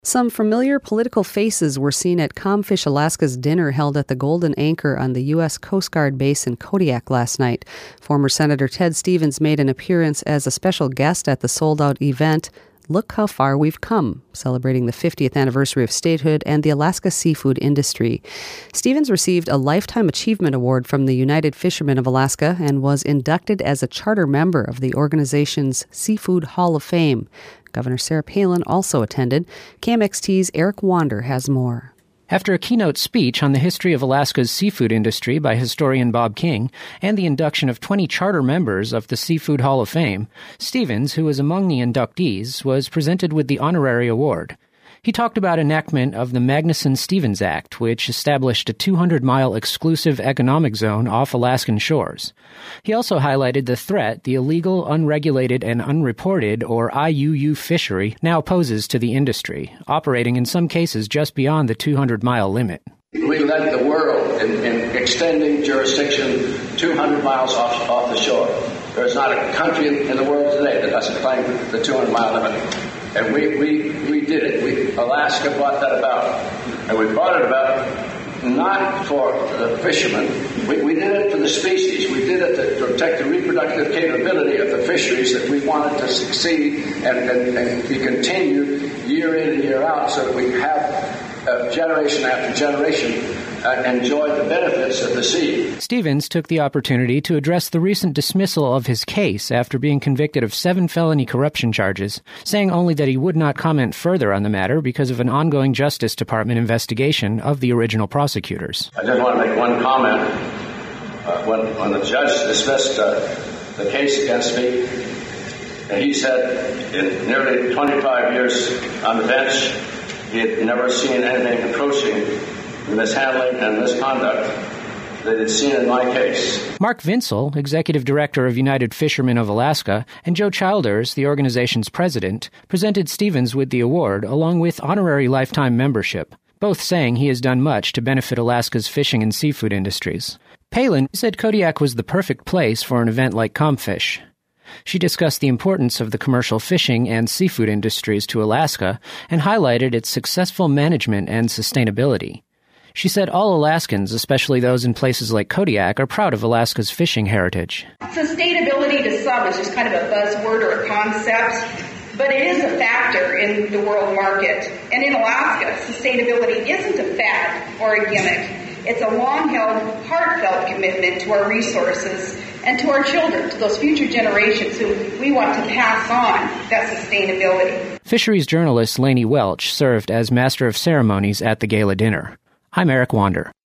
Some familiar political faces were seen at Comfish Alaska's dinner held at the Golden Anchor on the U.S. Coast Guard base in Kodiak last night. Former Senator Ted Stevens made an appearance as a special guest at the sold-out event, Look How Far We've Come, celebrating the 50th anniversary of statehood and the Alaska seafood industry. Stevens received a Lifetime Achievement Award from the United Fishermen of Alaska and was inducted as a charter member of the organization's Seafood Hall of Fame. Governor Sarah Palin also attended. KMXT's Eric Wander has more. After a keynote speech on the history of Alaska's seafood industry by historian Bob King and the induction of 20 charter members of the Seafood Hall of Fame, Stevens, who was among the inductees, was presented with the honorary award. He talked about enactment of the Magnuson-Stevens Act, which established a 200-mile exclusive economic zone off Alaskan shores. He also highlighted the threat the illegal, unregulated, and unreported, or IUU fishery, now poses to the industry, operating in some cases just beyond the 200-mile limit. We led the world in extending jurisdiction 200 miles off the shore. There's not a country in the world today that doesn't claim the 200-mile limit. And we did it. Alaska brought that about. And we brought it about not for the fishermen. We did it for the species. We did it to protect the reproductive capability of the fisheries that we wanted to succeed and be continued year in and year out so that we have generation after generation enjoy the benefits of the sea. Stevens took the opportunity to address the recent dismissal of his case after being convicted of 7 felony corruption charges, saying only that he would not comment further on the matter because of an ongoing Justice Department investigation of the original prosecutors. I just want to make one comment. When the judge dismissed the case against me, and he said in nearly 25 years on the bench, he had never seen anything approaching the mishandling and misconduct that he'd seen in my case. Mark Vinsel, Executive Director of United Fishermen of Alaska, and Joe Childers, the organization's president, presented Stevens with the award along with honorary lifetime membership, both saying he has done much to benefit Alaska's fishing and seafood industries. Palin said Kodiak was the perfect place for an event like Comfish. She discussed the importance of the commercial fishing and seafood industries to Alaska and highlighted its successful management and sustainability. She said all Alaskans, especially those in places like Kodiak, are proud of Alaska's fishing heritage. Sustainability to some is just kind of a buzzword or a concept, but it is a factor in the world market. And in Alaska, sustainability isn't a fad or a gimmick. It's a long-held, heartfelt commitment to our resources and to our children, to those future generations who we want to pass on that sustainability. Fisheries journalist Lainey Welch served as Master of Ceremonies at the gala dinner. I'm Eric Wander.